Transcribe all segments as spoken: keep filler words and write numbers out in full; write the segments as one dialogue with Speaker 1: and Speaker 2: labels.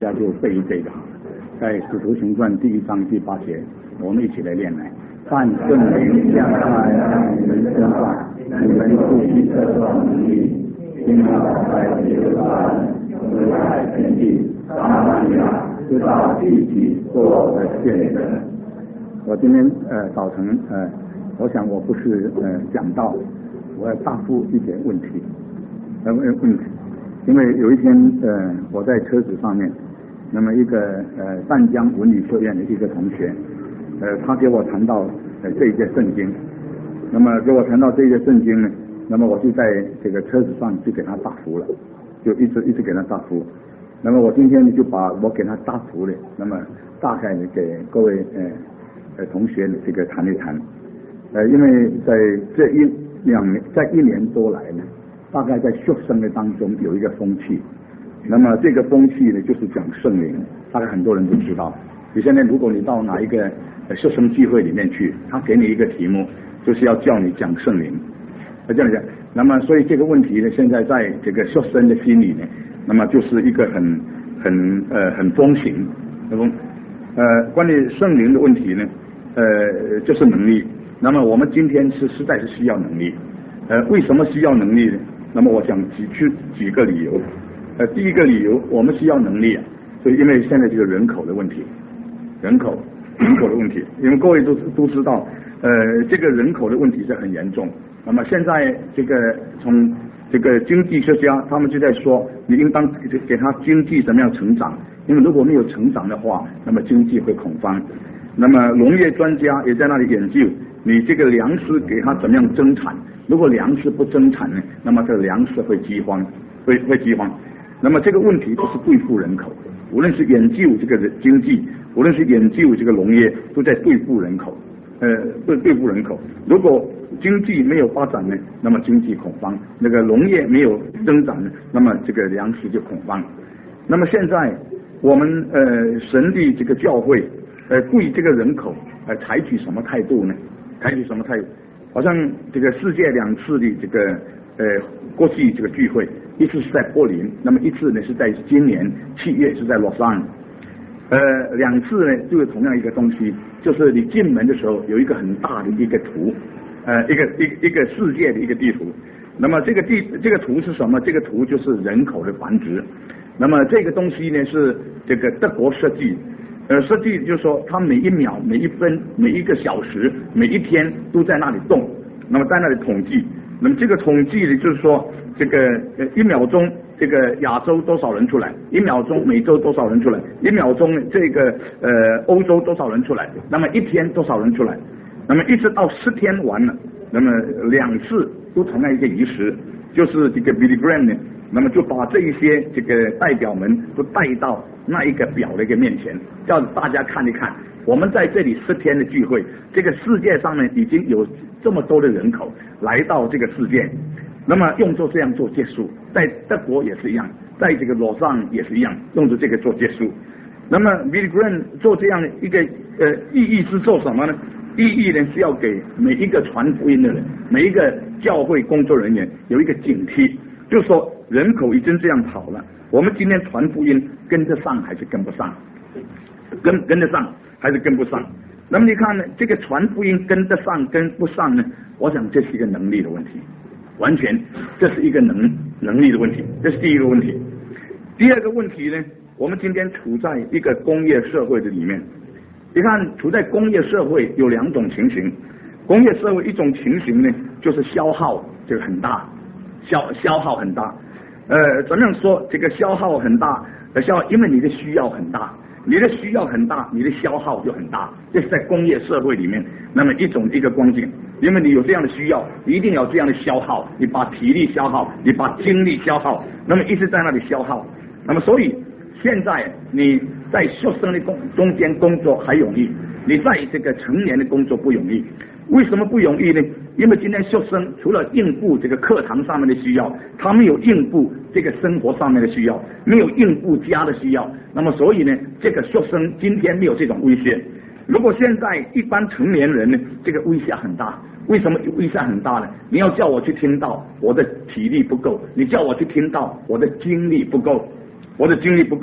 Speaker 1: 大家就背这个好了，在《使徒行传》第一章第八节，我们一起来念来。但圣灵降下在你们身上，你们不必这种能力，听到在耶路撒冷、犹太全地、撒玛利亚，直到地极，做我的见证。我今天呃早晨呃，我想我不是呃讲道，我要答复一点问题，呃问题，因为有一天呃我在车子上面。那么一个呃淡江文理学院的一个同学，呃他给我谈到呃这一节圣经，那么给我谈到这一节圣经呢，那么我就在这个车子上就给他答复了，就一直一直给他答复。那么我今天呢就把我给他答复的，那么大概呢给各位呃呃同学呢这个谈一谈，呃因为在这一两年在一年多来呢，大概在学生的当中有一个风气。那么这个风气呢，就是讲圣灵，大概很多人都知道。你现在如果你到哪一个学生聚会里面去，他给你一个题目，就是要叫你讲圣灵，这样讲。那么所以这个问题呢，现在在这个学生的心里呢，那么就是一个很很呃很风行。那么呃关于圣灵的问题呢，呃就是能力。那么我们今天是实在是需要能力。呃为什么需要能力呢？那么我讲几句几个理由。呃，第一个理由，我们需要能力啊，所以因为现在这个人口的问题，人口人口的问题，因为各位都都知道，呃，这个人口的问题是很严重。那么现在这个从这个经济学家他们就在说，你应当给给他经济怎么样成长，因为如果没有成长的话，那么经济会恐慌。那么农业专家也在那里研究，你这个粮食给他怎么样增产，如果粮食不增产呢，那么这个粮食会饥荒，会会饥荒。那么这个问题不是对付人口，无论是研究这个经济，无论是研究这个农业，都在对付人口，呃，对对付人口。如果经济没有发展呢，那么经济恐慌；那个农业没有增长呢，那么这个粮食就恐慌。那么现在我们呃神的这个教会呃对这个人口呃采取什么态度呢？采取什么态度？好像这个世界两次的这个呃国际这个聚会。一次是在柏林，那么一次呢是在今年七月是在洛杉矶，呃，两次呢就是同样一个东西，就是你进门的时候有一个很大的一个图，呃，一个一一个世界的一个地图。那么这个地这个图是什么？这个图就是人口的繁殖。那么这个东西呢是这个德国设计，呃，设计就是说它每一秒、每一分、每一个小时、每一天都在那里动，那么在那里统计。那么这个统计呢就是说。这个呃一秒钟，这个亚洲多少人出来？一秒钟美洲多少人出来？一秒钟这个呃欧洲多少人出来？那么一天多少人出来？那么一直到十天完了，那么两次都同样一个仪式，就是这个 Billy Graham 呢，那么就把这一些这个代表们都带到那一个表的一个面前，叫大家看一看，我们在这里十天的聚会，这个世界上呢已经有这么多的人口来到这个世界。那么用作这样做结束，在德国也是一样，在这个洛杉也是一样，用着这个做结束。那么 Billy Graham 做这样的一个呃意义是做什么呢？意义呢是要给每一个传福音的人，每一个教会工作人员有一个警惕，就是说人口已经这样跑了，我们今天传福音跟得上还是跟不上？跟跟得上还是跟不上？那么你看呢，这个传福音跟得上跟不上呢？我想这是一个能力的问题。完全，这是一个能能力的问题，这是第一个问题。第二个问题呢，我们今天处在一个工业社会的里面。你看，处在工业社会有两种情形。工业社会一种情形呢，就是消耗这个很大，消消耗很大。呃，怎么样说？这个消耗很大，消耗，因为你的需要很大，你的需要很大，你的消耗就很大。这是在工业社会里面，那么一种一个光景。因为你有这样的需要，你一定要这样的消耗，你把体力消耗，你把精力消耗，那么一直在那里消耗。那么所以现在你在学生的工中间工作还容易，你在这个成年的工作不容易。为什么不容易呢？因为今天学生除了应付这个课堂上面的需要，他没有应付这个生活上面的需要，没有应付家的需要。那么所以呢，这个学生今天没有这种威胁。如果现在一般成年人呢，这个威胁很大。为什么威胁很大呢？你要叫我去听到，我的体力不够；你叫我去听到，我的精力不够，我的精力不够。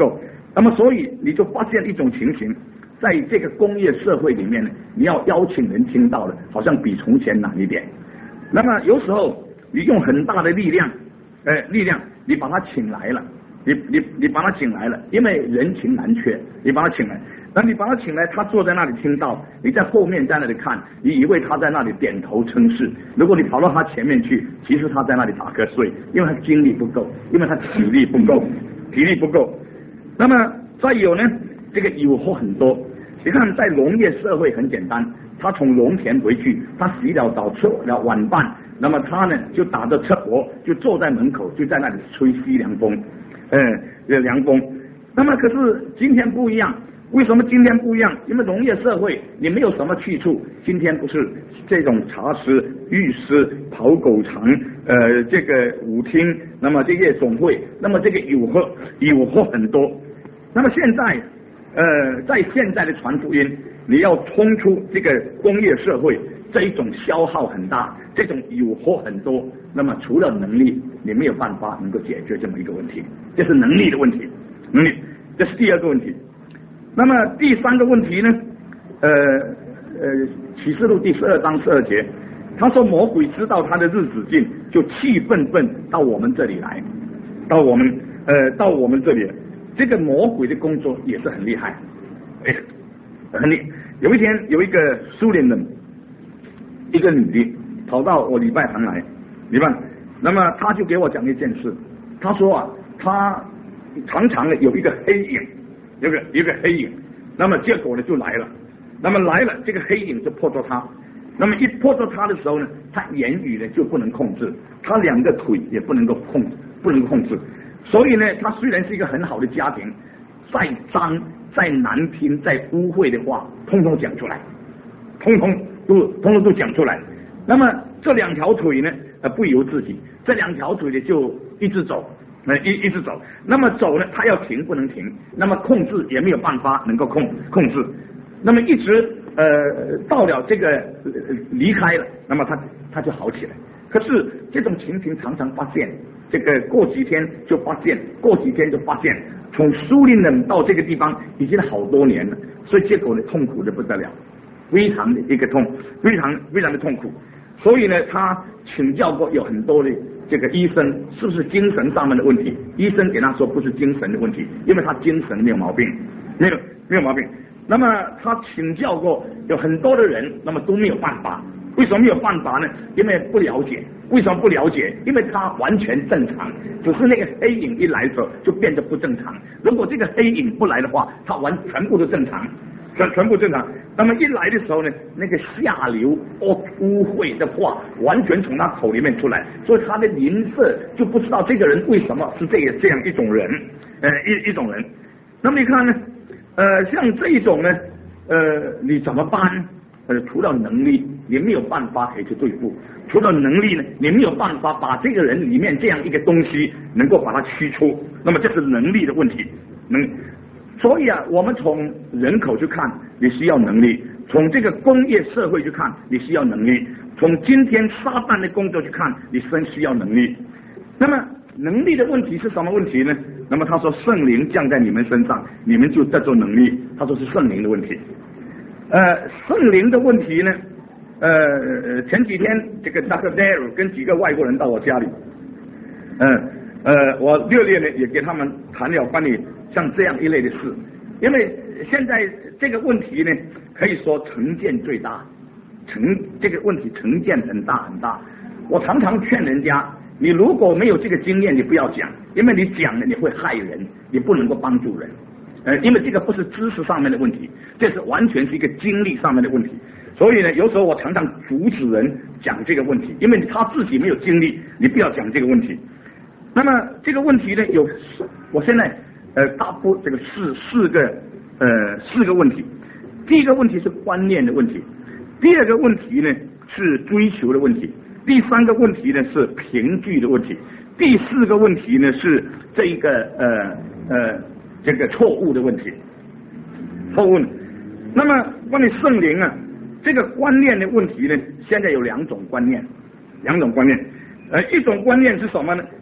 Speaker 1: 那么所以你就发现一种情形，在这个工业社会里面呢，你要邀请人听到的，好像比从前难一点。那么有时候你用很大的力量，呃，力量你把他请来了，你你你把他请来了，因为人情难却，你把他请来，那你把他请来，他坐在那里听到，你在后面在那里看，你以为他在那里点头称是，如果你跑到他前面去，其实他在那里打瞌睡，因为他精力不够，因为他体力不够，体力不够。那么再有呢，这个诱惑很多。你看在农业社会很简单，他从农田回去，他洗了澡吃了晚饭，那么他呢就打着车箔，就坐在门口，就在那里吹西凉风，呃，凉风。那么可是今天不一样，为什么今天不一样？因为农业社会你没有什么去处，今天不是这种茶室、浴室、跑狗场，呃，这个舞厅，那么这夜总会，那么这个诱惑诱惑很多。那么现在呃，在现在的传福音，你要冲出这个工业社会，这一种消耗很大，这种诱惑很多。那么除了能力，你没有办法能够解决这么一个问题，这是能力的问题，能力，这是第二个问题。那么第三个问题呢？呃呃，启示录第十二章十二节，他说魔鬼知道他的日子近，就气愤愤到我们这里来，到我们呃到我们这里来。这个魔鬼的工作也是很厉害，哎，很厉害。有一天有一个苏联人，一个女的跑到我礼拜堂来，礼拜，那么他就给我讲一件事，他说啊，他常常的有一个黑影，有个一个黑影，那么结果呢就来了，那么来了，这个黑影就迫着他，那么一迫着他的时候呢，他言语呢就不能控制，他两个腿也不能够控制，不能够控制。所以呢，他虽然是一个很好的家庭，再脏、再难听、再污秽的话，通通讲出来，通通都通通都讲出来。那么这两条腿呢，呃，不由自己，这两条腿呢就一直走，呃，一一直走。那么走呢，他要停不能停，那么控制也没有办法能够控控制。那么一直呃到了这个、呃、离开了，那么他他就好起来。可是这种情形常常发现。这个过几天就发现，过几天就发现，从苏林人到这个地方已经好多年了，所以结果呢痛苦的不得了，非常的一个痛，非常非常的痛苦。所以呢，他请教过有很多的这个医生，是不是精神上面的问题？医生给他说不是精神的问题，因为他精神没有毛病，没有没有毛病。那么他请教过有很多的人，那么都没有办法。为什么没有办法呢？因为不了解。为什么不了解？因为他完全正常，只是那个黑影一来的时候就变得不正常。如果这个黑影不来的话，他完全部都正常，全全部正常。那么一来的时候呢，那个下流污污秽的话完全从他口里面出来，所以他的灵色就不知道这个人为什么是这个这样一种人，呃一一种人。那么你看呢，呃像这一种呢，呃你怎么办？呃除了能力，你没有办法可以去对付。除了能力呢，你没有办法把这个人里面这样一个东西能够把它驱出，那么这是能力的问题。能，所以啊，我们从人口去看，你需要能力；从这个工业社会去看，你需要能力；从今天撒旦的工作去看，你真需要能力。那么能力的问题是什么问题呢？那么他说圣灵降在你们身上，你们就得着能力。他说是圣灵的问题。呃，圣灵的问题呢？呃，前几天这个 Doctor Darryl 跟几个外国人到我家里，嗯 呃, 呃，我热烈的也给他们谈了关于像这样一类的事，因为现在这个问题呢，可以说成见最大，成这个问题成见很大很大。我常常劝人家，你如果没有这个经验，你不要讲，因为你讲了你会害人，你不能够帮助人。呃，因为这个不是知识上面的问题，这是完全是一个经历上面的问题。所以呢，有时候我常常阻止人讲这个问题，因为他自己没有经历，你不要讲这个问题。那么这个问题呢，有我现在呃大部这个四四个呃四个问题。第一个问题是观念的问题，第二个问题呢是追求的问题，第三个问题呢是凭据的问题，第四个问题呢是这一个呃呃这个错误的问题。错误。那么关于圣灵啊，这个观念的问题呢，现在有两种观念，两种观念。呃，一种观念是什么呢？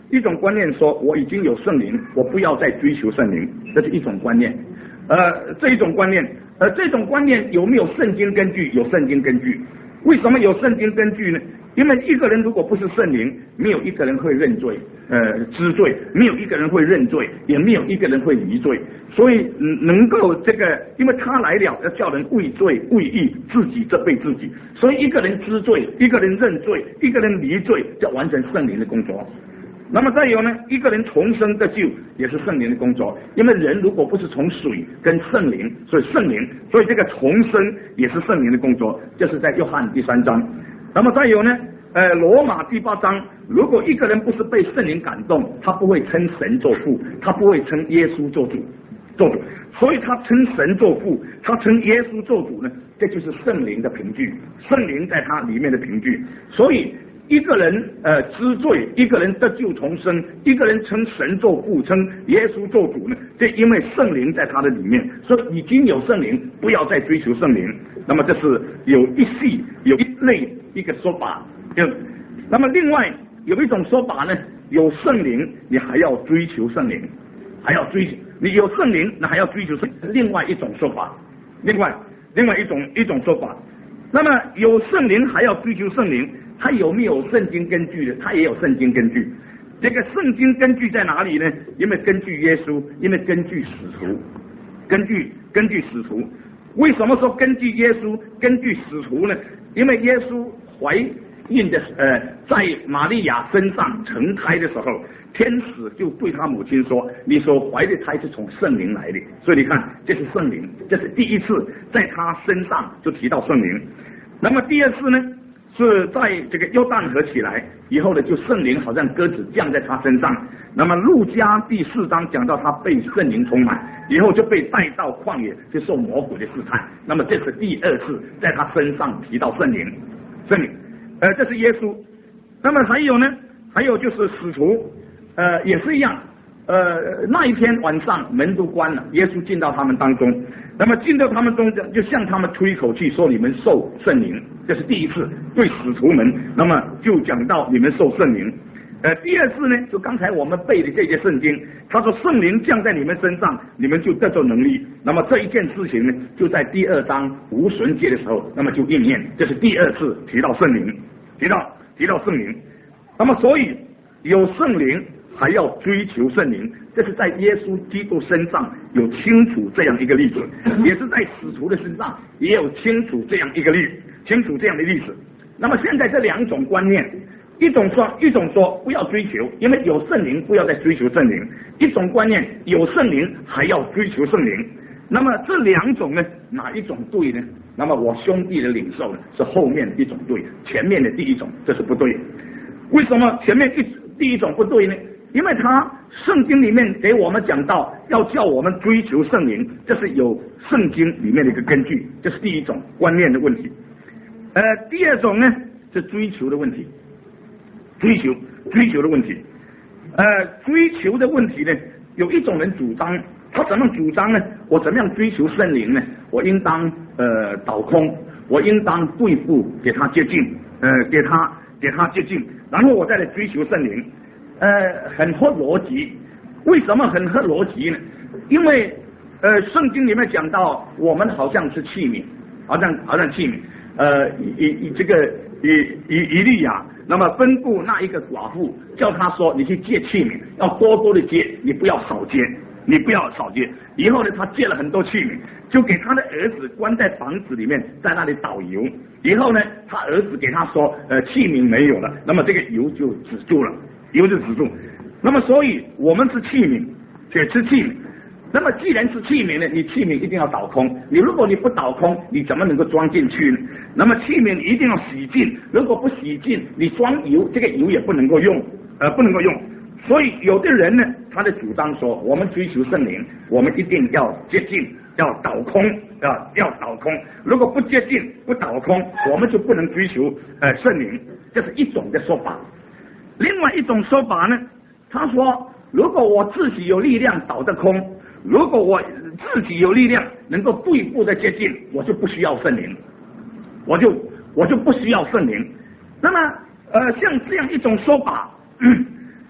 Speaker 1: 一种观念说我已经有圣灵，我不要再追求圣灵，这是一种观念。呃，这一种观念，呃，这种观念有没有圣经根据？有圣经根据。为什么有圣经根据呢？因为一个人如果不是圣灵，没有一个人会认罪，呃，知罪，没有一个人会认罪，也没有一个人会离罪。所以能够这个，因为他来了要叫人畏罪畏义，自己责备自己。所以一个人知罪，一个人认罪，一个人离罪，就完成圣灵的工作。那么再有呢，一个人重生得救也是圣灵的工作，因为人如果不是从水跟圣灵，所以圣灵，所以这个重生也是圣灵的工作，这是在约翰第三章。那么再有呢，呃，罗马第八章，如果一个人不是被圣灵感动，他不会称神做父，他不会称耶稣做主，做主，所以他称神做父，他称耶稣做主呢，这就是圣灵的凭据，圣灵在他里面的凭据。所以一个人呃知罪，一个人得救重生，一个人称神做父，称耶稣做主呢，这因为圣灵在他的里面，所以已经有圣灵，不要再追求圣灵。那么这是有一系有一类一个说法。那么另外有一种说法呢，有圣灵你还要追求圣灵，还要追求，你有圣灵那还要追求圣灵，另外一种说法，另外另外一种一种说法。那么有圣灵还要追求圣灵，它有没有圣经根据的？它也有圣经根据。这个圣经根据在哪里呢？因为根据耶稣，因为根据使徒，根据根据使徒。为什么说根据耶稣，根据使徒呢？因为耶稣怀孕的呃，在玛利亚身上成胎的时候，天使就对他母亲说：“你所怀的胎是从圣灵来的。”所以你看，这是圣灵，这是第一次在他身上就提到圣灵。那么第二次呢？是在这个约旦河起来以后呢，就圣灵好像鸽子降在他身上。那么路加第四章讲到他被圣灵充满以后，就被带到旷野去受魔鬼的试探。那么这是第二次在他身上提到圣灵，圣灵，呃，这是耶稣。那么还有呢，还有就是使徒，呃，也是一样。呃，那一天晚上门都关了，耶稣进到他们当中，那么进到他们中间，就向他们吹一口气，说你们受圣灵，这是第一次对使徒们，那么就讲到你们受圣灵。呃，第二次呢，就刚才我们背的这些圣经，他说圣灵降在你们身上，你们就得着能力。那么这一件事情呢，就在第二章无绳节的时候，那么就应验，这是第二次提到圣灵，提到提到圣灵。那么所以有圣灵还要追求圣灵，这是在耶稣基督身上有清楚这样一个例子，也是在使徒的身上也有清楚这样一个例清楚这样的例子。那么现在这两种观念，一种说一种说不要追求，因为有圣灵不要再追求圣灵；一种观念有圣灵还要追求圣灵。那么这两种呢，哪一种对呢？那么我兄弟的领受呢是后面一种对，前面的第一种这是不对。为什么前面一第一种不对呢？因为他圣经里面给我们讲到要叫我们追求圣灵，这是有圣经里面的一个根据，这是第一种观念的问题。呃，第二种呢是追求的问题，追求追求的问题。呃，追求的问题呢，有一种人主张，他怎么主张呢？我怎么样追求圣灵呢？我应当呃倒空，我应当对付给他接近，呃，给他给他接近，然后我再来追求圣灵。呃，很合逻辑。为什么很合逻辑呢？因为呃，圣经里面讲到，我们好像是器皿，好像好像器皿。呃，以以这个以以以利亚，那么吩咐那一个寡妇，叫他说，你去借器皿，要多多的借，你不要少借，你不要少借。以后呢，他借了很多器皿，就给他的儿子关在房子里面，在那里倒油。以后呢，他儿子给他说，呃，器皿没有了，那么这个油就止住了。油就止住。那么所以我们是器皿，且是器皿。那么既然是器皿呢，你器皿一定要倒空，你如果你不倒空，你怎么能够装进去呢？那么器皿一定要洗净，如果不洗净，你装油，这个油也不能够用，呃，不能够用。所以有的人呢，他的主张说，我们追求圣灵，我们一定要接近，要倒空，要要倒空。如果不接近，不倒空，我们就不能追求呃圣灵，这是一种的说法。另外一种说法呢，他说，如果我自己有力量倒得空，如果我自己有力量能够对付的接近，我就不需要圣灵，我就我就不需要圣灵。那么呃，像这样一种说法，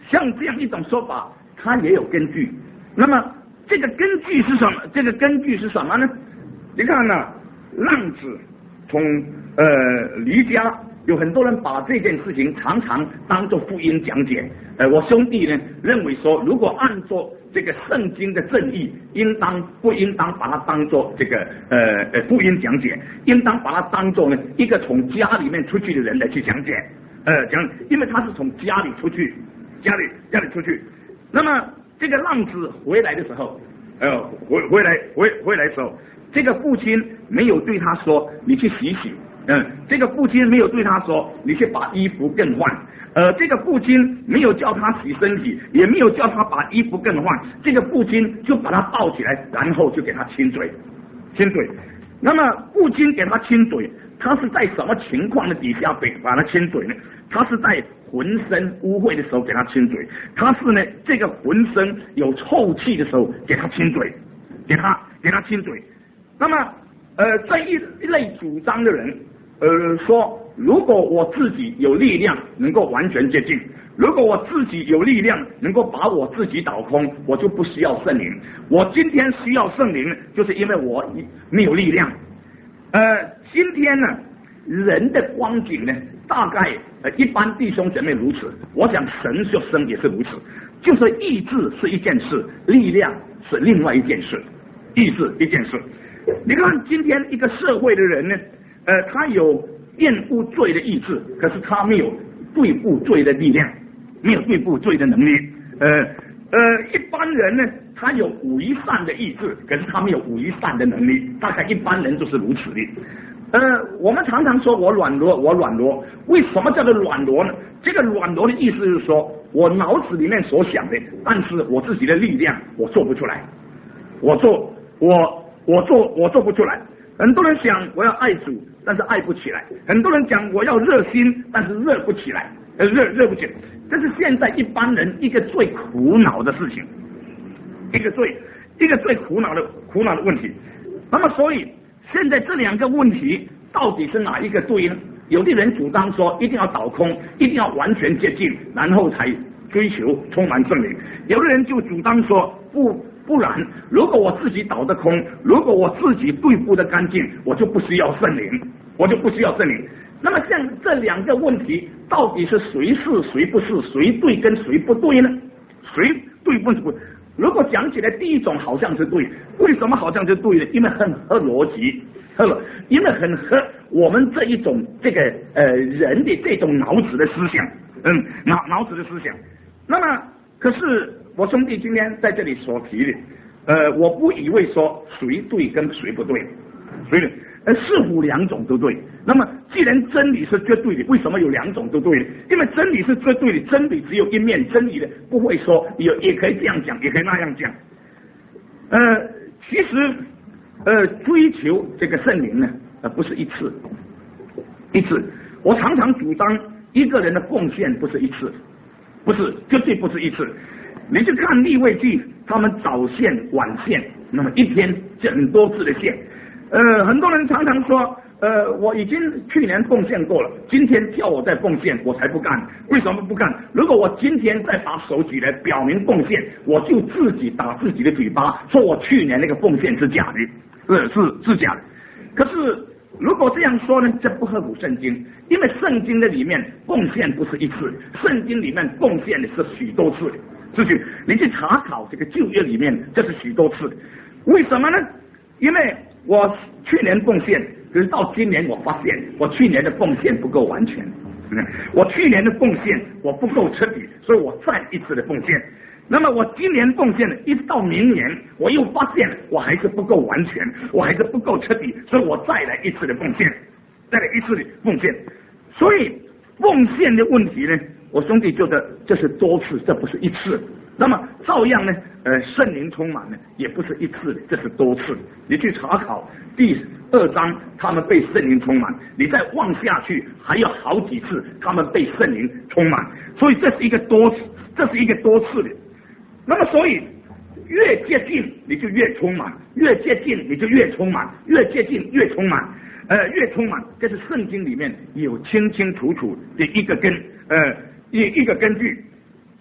Speaker 1: 像这样一种说法，它也有根据。那么这个根据是什么？这个根据是什么呢？你看呢、啊，浪子从呃离家，有很多人把这件事情常常当作福音讲解。呃，我兄弟呢认为说，如果按照这个圣经的正义，应当不应当把它当作这个呃呃福音讲解，应当把它当作呢一个从家里面出去的人来去讲解。呃，讲，因为他是从家里出去，家里家里出去。那么这个浪子回来的时候，呃，回回来回回来的时候，这个父亲没有对他说你去洗洗，嗯、呃，这个父亲没有对他说你去把衣服更换，呃，这个父亲没有叫他洗身体，也没有叫他把衣服更换，这个父亲就把他抱起来，然后就给他亲嘴，亲嘴。那么父亲给他亲嘴，他是在什么情况的底下给把他亲嘴呢？他是在浑身污秽的时候给他亲嘴，他是呢这个浑身有臭气的时候给他亲嘴，给他给他亲嘴。那么呃这一一类主张的人呃说，如果我自己有力量能够完全接近，如果我自己有力量能够把我自己倒空，我就不需要圣灵。我今天需要圣灵，就是因为我没有力量。呃今天呢人的光景呢，大概呃一般弟兄姐妹如此，我想神学生也是如此，就是意志是一件事，力量是另外一件事，意志一件事。你看今天一个社会的人呢，呃他有厌恶罪的意志，可是他没有对付罪的力量，没有对付罪的能力。呃呃一般人呢，他有为善的意志，可是他没有为善的能力，大概一般人都是如此的。呃，我们常常说我软弱，我软弱，为什么叫做软弱呢？这个软弱的意思是说，我脑子里面所想的，但是我自己的力量我做不出来，我做我我做我做不出来。很多人想我要爱主，但是爱不起来；很多人讲我要热心，但是热不起来，呃，热热不起来。这是现在一般人一个最苦恼的事情，一个最一个最苦恼的苦恼的问题。那么所以。现在这两个问题到底是哪一个对呢？有的人主张说一定要倒空，一定要完全接近，然后才追求充满圣灵。有的人就主张说不不然，如果我自己倒得空，如果我自己对付得干净，我就不需要圣灵，我就不需要圣灵。那么像这两个问题，到底是谁是谁不是，谁对跟谁不对呢？谁对不对？如果讲起来，第一种好像是对，为什么好像是对呢？因为很合逻辑，合，因为很合我们这一种这个呃人的这种脑子的思想，嗯，脑脑子的思想。那么，可是我兄弟今天在这里所提的，呃，我不以为说谁对跟谁不对，所以呃似乎两种都对。那么，既然真理是绝对的，为什么有两种都对呢？因为真理是绝对的，真理只有一面，真理的不会说有也可以这样讲，也可以那样讲。呃，其实呃追求这个圣灵呢，呃不是一次一次。我常常主张一个人的贡献不是一次，不是绝对不是一次。你去看利未记，他们早献晚献，那么一天很多次的献。呃，很多人常常说。呃，我已经去年奉献过了，今天叫我再奉献，我才不干。为什么不干？如果我今天再把手举来表明奉献，我就自己打自己的嘴巴，说我去年那个奉献是假的，是是是假的。可是如果这样说呢，这不合乎圣经，因为圣经的里面奉献不是一次，圣经里面奉献的是许多次的，是去你去查考这个旧约里面，这是许多次的。为什么呢？因为我去年奉献。可是到今年我发现我去年的奉献不够完全，我去年的奉献我不够彻底，所以我再一次的奉献。那么我今年奉献一直到明年，我又发现我还是不够完全，我还是不够彻底，所以我再来一次的奉献，再来一次的奉献。所以奉献的问题呢，我兄弟觉得这是多次，这不是一次。那么照样呢，呃，圣灵充满呢，也不是一次的，这是多次。你去查考第二章，他们被圣灵充满，你再望下去，还有好几次他们被圣灵充满，所以这是一个多次，这是一个多次的。那么所以越接近你就越充满，越接近你就越充满，越接近越充满，呃，越充满，这是圣经里面有清清楚楚的一个根，呃，一一个根据。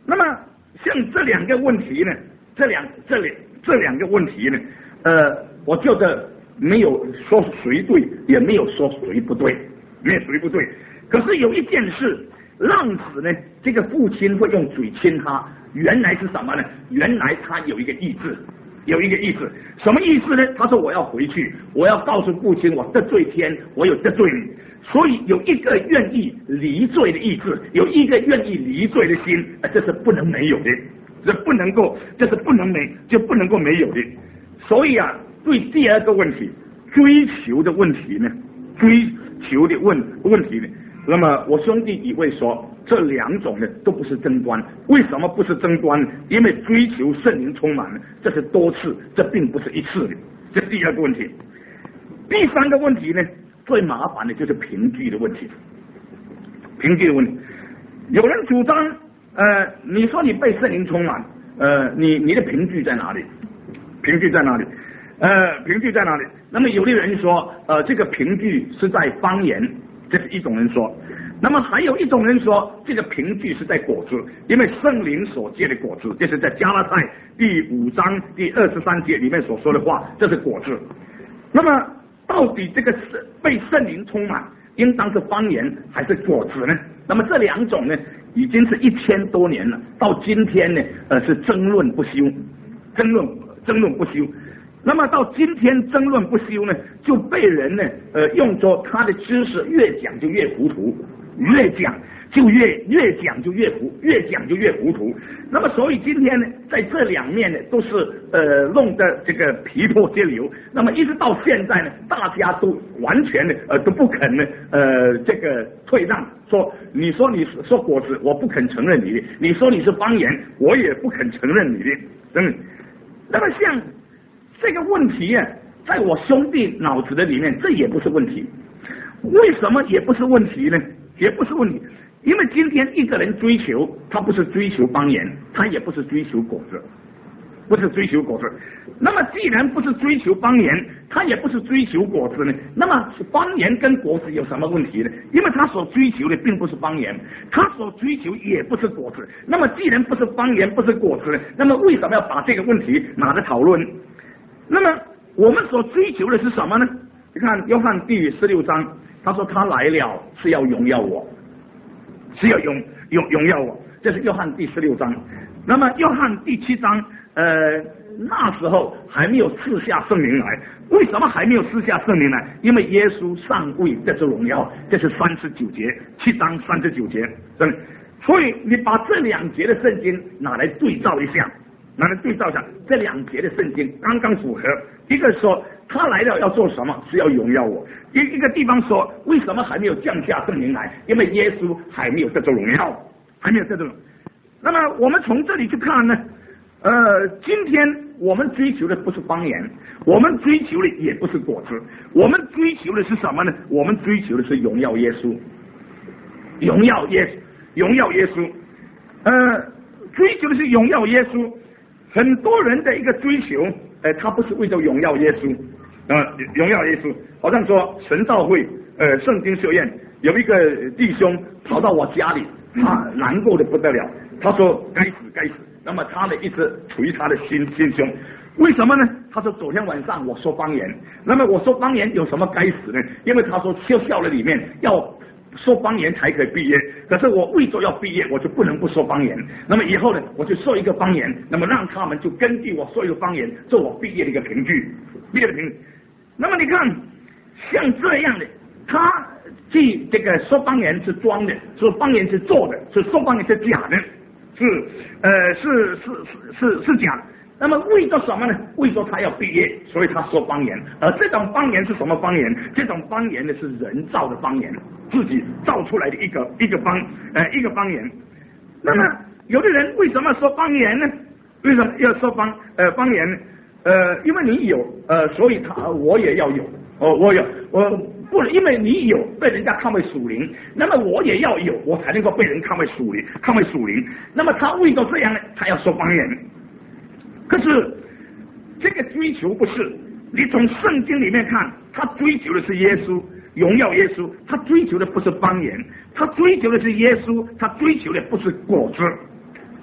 Speaker 1: 那么像这两个问题呢，这两这两这两个问题呢，呃，我觉得没有说谁对，也没有说谁不对，没有谁不对。可是有一件事，浪子呢，这个父亲会用嘴亲他，原来是什么呢？原来他有一个意志，有一个意志，什么意思呢？他说我要回去，我要告诉父亲我得罪天，我有得罪你。所以有一个愿意离罪的意志，有一个愿意离罪的心，这是不能没有的，这不能够，这是不能没，就不能够没有的。所以啊，对第二个问题，追求的问题呢，追求的问问题呢，那么我兄弟以为说这两种呢都不是争端，为什么不是争端呢？因为追求圣灵充满呢，这是多次，这并不是一次的，这第二个问题。第三个问题呢？最麻烦的就是凭据的问题，凭据的问题，有人主张，呃，你说你被圣灵充满，呃，你你的凭据在哪里？凭据在哪里？呃，凭据在哪里？那么有的人说，呃，这个凭据是在方言，这是一种人说。那么还有一种人说，这个凭据是在果子，因为圣灵所结的果子，这是在加拉太第五章第二十三节里面所说的话，这是果子。那么到底这个是被圣灵充满，应当是方言还是果子呢？那么这两种呢，已经是一千多年了，到今天呢，呃，是争论不休，争论争论不休。那么到今天争论不休呢，就被人呢，呃，用作他的知识越讲就越糊涂，越讲就越越讲就越糊，越讲就越糊涂。那么所以今天呢，在这两面呢，都是呃弄得这个皮破血流。那么一直到现在呢，大家都完全的呃都不肯呢呃这个退让，说你说你说果子，我不肯承认你的；你说你是方言，我也不肯承认你的。嗯，那么像这个问题啊，在我兄弟脑子的里面，这也不是问题。为什么也不是问题呢？也不是问题，因为今天一个人追求，他不是追求方言，他也不是追求果子，不是追求果子。那么既然不是追求方言，他也不是追求果子呢，那么方言跟果子有什么问题呢？因为他所追求的并不是方言，他所追求也不是果子。那么既然不是方言，不是果子呢，那么为什么要把这个问题拿来讨论？那么我们所追求的是什么呢？你看约翰第十六章，他说他来了是要荣耀我，是要荣荣荣耀我，这是约翰第十六章。那么约翰第七章，呃，那时候还没有赐下圣灵来。为什么还没有赐下圣灵来？因为耶稣尚未得着荣耀，这是三十九节，七章三十九节。嗯，所以你把这两节的圣经拿来对照一下。拿来对照一下，这两节的圣经刚刚符合。一个说他来了要做什么，是要荣耀我；一一个地方说为什么还没有降下圣灵来，因为耶稣还没有得着荣耀，还没有得着。那么我们从这里去看呢，呃，今天我们追求的不是方言，我们追求的也不是果子，我们追求的是什么呢？我们追求的是荣耀耶稣，荣耀耶荣耀耶稣，呃，追求的是荣耀耶稣。很多人的一个追求，呃，他不是为了荣耀耶稣，呃，荣耀耶稣，好像说神道会，呃，圣经学院有一个弟兄跑到我家里，他难过的不得了，他说该死该死，那么他呢一直捶他的心心胸，为什么呢？他说昨天晚上我说方言，那么我说方言有什么该死呢？因为他说学校的里面要说方言才可以毕业，可是我为着要毕业，我就不能不说方言。那么以后呢，我就说一个方言，那么让他们就根据我说一个方言做我毕业的一个凭据，毕业的凭据。那么你看，像这样的，他既这个说方言是装的，说方言是做的，是说方言是假的，是呃是是是是是假的。那么为着什么呢？为着他要毕业，所以他说方言。而这种方言是什么方言？这种方言呢是人造的方言，自己造出来的一个一个方呃一个方言。那么有的人为什么说方言呢？为什么要说方呃方言呢？呃，因为你有呃，所以他我也要有哦，我有我不因为你有被人家看为属灵，那么我也要有，我才能够被人看为属灵，看为属灵。那么他为着这样呢，他要说方言。可是这个追求不是，你从圣经里面看，他追求的是耶稣，荣耀耶稣，他追求的不是方言，他追求的是耶稣，他追求的不是果子，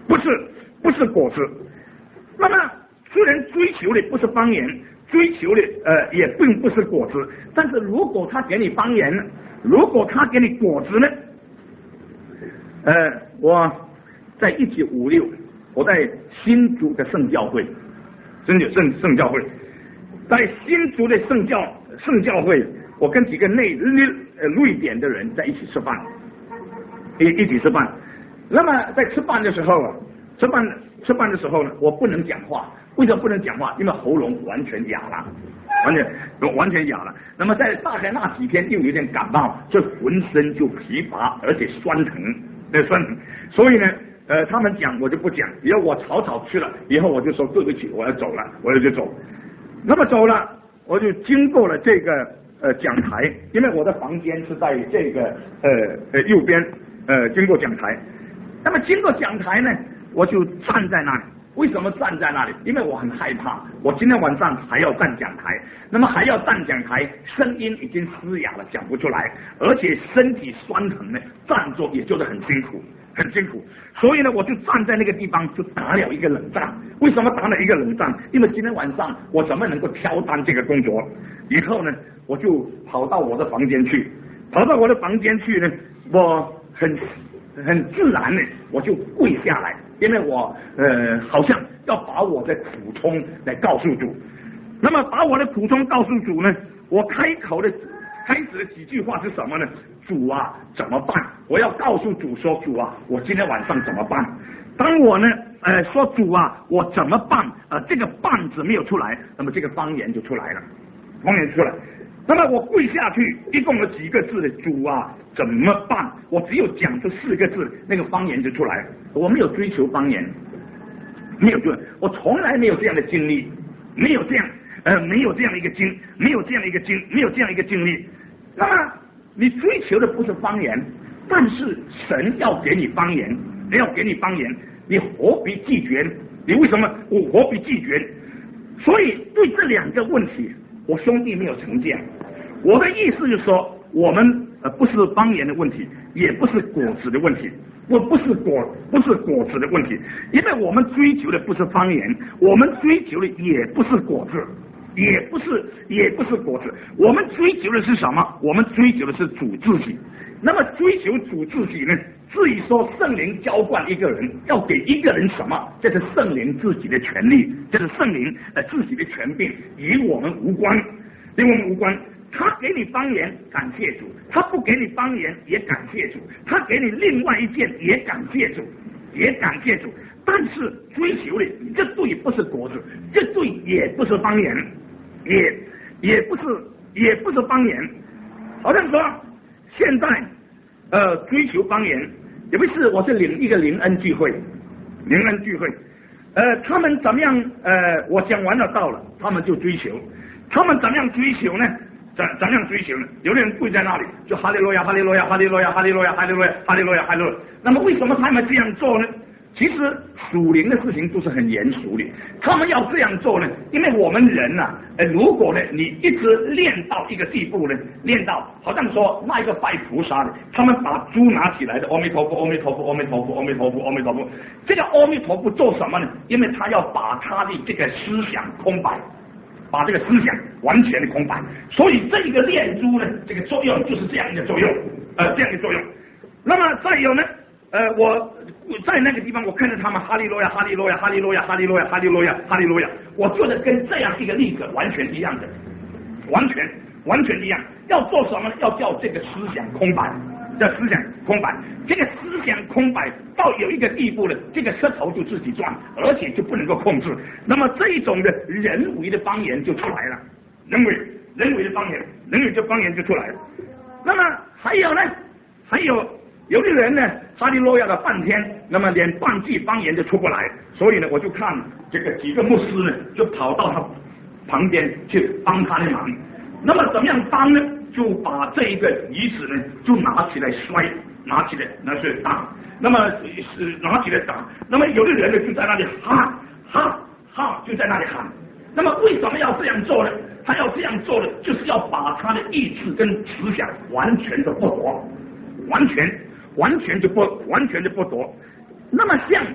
Speaker 2: 不是不是果子。那么虽然追求的不是方言，追求的呃也并不是果子，但是如果他给你方言，如果他给你果子呢？呃，我在一九五六，我在新竹的圣教会，真的圣圣教会，在新竹的圣教圣教会，我跟几个内瑞呃瑞典的人在一起吃饭，一一起吃饭。那么在吃饭的时候啊，吃饭吃饭的时候呢，我不能讲话。为什么不能讲话？因为喉咙完全哑了，完全完全哑了。那么在大概那几天又有点感冒，这浑身就疲乏，而且酸疼，那酸疼。所以呢，呃，他们讲我就不讲，以后我草草吃了，以后我就说对不起，我要走了，我就走。那么走了，我就经过了这个呃讲台，因为我的房间是在这个呃呃右边，呃经过讲台。那么经过讲台呢，我就站在那里。为什么站在那里？因为我很害怕，我今天晚上还要站讲台，那么还要站讲台，声音已经嘶哑了，讲不出来，而且身体酸疼呢，站着也就是很辛苦，很辛苦。所以呢，我就站在那个地方，就打了一个冷战。为什么打了一个冷战？因为今天晚上我怎么能够挑担这个工作？以后呢，我就跑到我的房间去，跑到我的房间去呢，我很很自然的我就跪下来。因为我呃好像要把我的苦衷来告诉主，那么把我的苦衷告诉主呢，我开口的开始的几句话是什么呢？主啊，怎么办？我要告诉主说，主啊，我今天晚上怎么办？当我呢呃说主啊，我怎么办？呃这个办字没有出来，那么这个方言就出来了，方言出来。那么我跪下去，一共有几个字的主啊，怎么办？我只有讲这四个字，那个方言就出来了。我没有追求方言，没有追，我从来没有这样的经历，没有这样呃，没有这样的一个经，没有这样的一个经，没有这样一个经历。那么你追求的不是方言，但是神要给你方言，要给你方言，你何必拒绝？你为什么我何必拒绝？所以对这两个问题，我兄弟没有成见。我的意思就是说，我们呃不是方言的问题，也不是果子的问题，不不是果不是果子的问题，因为我们追求的不是方言，我们追求的也不是果子，也不是也不是果子，我们追求的是什么？我们追求的是主自己。那么追求主自己呢？至于说圣灵浇灌一个人，要给一个人什么？这是圣灵自己的权利，这是圣灵呃自己的权柄，与我们无关，与我们无关。他给你方言，感谢主；他不给你方言，也感谢主；他给你另外一件，也感谢主，也感谢主。但是追求的这对不是果子，这对也不是方言，也也不是也不是方言。好像说现在呃追求方言，有一次我是领一个灵恩聚会，灵恩聚会，呃他们怎么样？呃我讲完了到了，他们就追求，他们怎么样追求呢？怎怎样追求呢？有的人跪在那里，就哈利路亚，哈利路亚，哈利路亚，哈利路亚，哈利路亚，哈利路亚，哈利路亚。那么为什么他们这样做呢？其实属灵的事情都是很严肃的，他们要这样做呢，因为我们人呐、啊，呃，如果呢你一直练到一个地步呢，练到好像说那一个拜菩萨的，他们把猪拿起来的，阿弥陀佛，阿弥陀佛，阿弥陀佛，阿弥陀佛，阿弥陀佛。这个阿弥陀佛做什么呢？因为他要把他的这个思想空白。把这个思想完全的空白，所以这个练珠呢，这个作用就是这样一个作用，呃，这样一个作用。那么再有呢，呃，我在那个地方，我看着他们哈利路亚，哈利路亚，哈利路亚，哈利路亚，哈利路亚，哈利路亚，我做的跟这样一个例子完全一样的，完全完全一样。要做什么呢？要叫这个思想空白，叫思想空白。这个思想空白到有一个地步了，这个舌头就自己转，而且就不能够控制。那么这一种的人为的方言就出来了，人为人为的方言，人为的方言就出来了。那么还有呢，还有有的人呢，哈利路亚了半天，那么连半句方言就出不来。所以呢，我就看这个几个牧师呢，就跑到他旁边去帮他的忙。那么怎么样帮呢？就把这一个椅子呢，就拿起来摔，拿起来那是打，那么是拿起来打。那么有的人呢就在那里哈哈哈，就在那里喊。那么为什么要这样做呢？他要这样做的，就是要把他的意志跟思想完全的剥夺，完全完全就剥完全的剥夺。那么像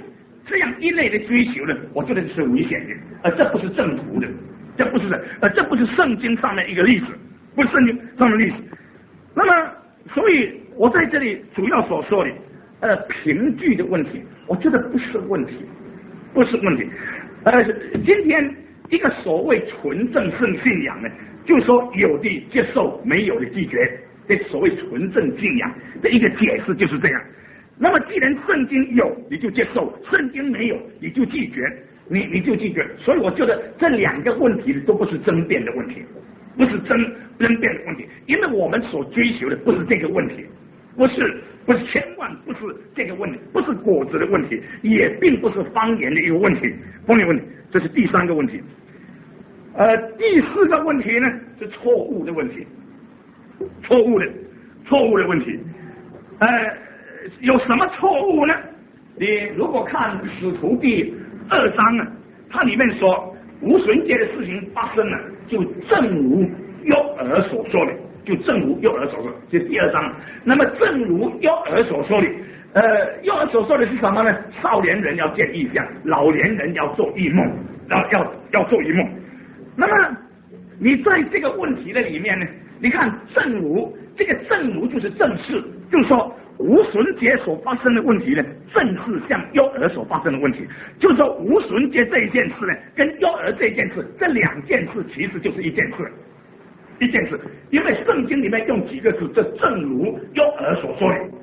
Speaker 2: 这样一类的追求呢，我觉得是危险的，而这不是正途的，这不是的，呃，这不是圣经上面一个例子，不是圣经上面的例子。那么，所以我在这里主要所说的，呃，凭据的问题，我觉得不是问题，不是问题。呃，今天一个所谓纯正圣信仰呢，就是说有的接受，没有的拒绝，这所谓纯正信仰的一个解释就是这样。那么既然圣经有，你就接受；圣经没有，你就拒绝，你你就拒绝。所以我觉得这两个问题都不是争辩的问题，不是争争辩的问题，因为我们所追求的不是这个问题，不是不是千万不是这个问题，不是果子的问题，也并不是方言的一个问题，方言问题，这是第三个问题。呃，第四个问题呢是错误的问题，错误的错误的问题，呃。有什么错误呢？你如果看使徒第二章啊，它里面说无神界的事情发生了，就正如约珥所说的，就正如约珥所说，就第二章。那么正如约珥所说的，呃，约珥所说的是什么呢？少年人要见异象，老年人要做异梦，要要要做异梦。那么你在这个问题的里面呢，你看正如这个正如就是正式，就是说。无神节所发生的问题呢，正是像约珥所发生的问题，就是说无神节这一件事呢，跟约珥这一件事，这两件事其实就是一件事，一件事。因为圣经里面用几个字，这正如约珥所说的，